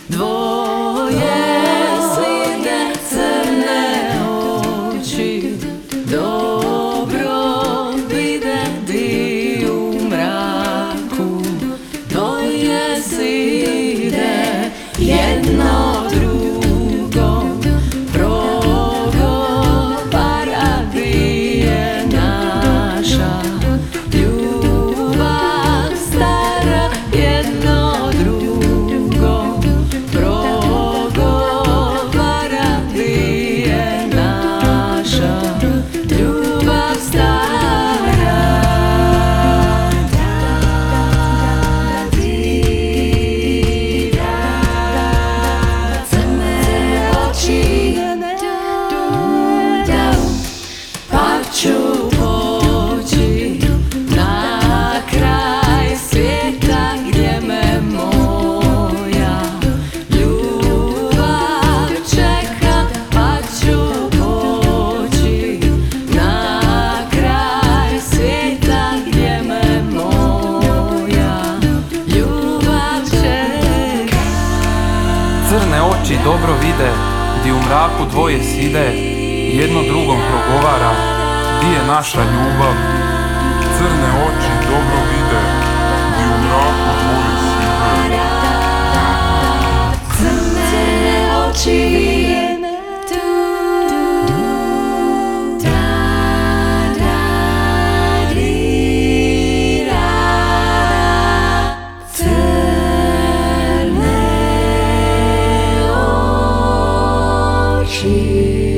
Dvoje side crne oči, dobro vide di u mraku. Dvoje side jedno drugom progovara di je naša ljubav stara. Jedno drugom progovara di je naša ljubav stara. Crne oči, pa ću poći na kraj svijeta gdje me moja ljubav čeka. Pa ću poći na kraj svijeta gdje me moja ljubav čeka. Crne oči dobro vide, di u mraku dvoje side, jedno drugom progovara, di je naša ljubav. Crne oči dobro vide, di u mraku dvoje side. Crne oči, crne oči.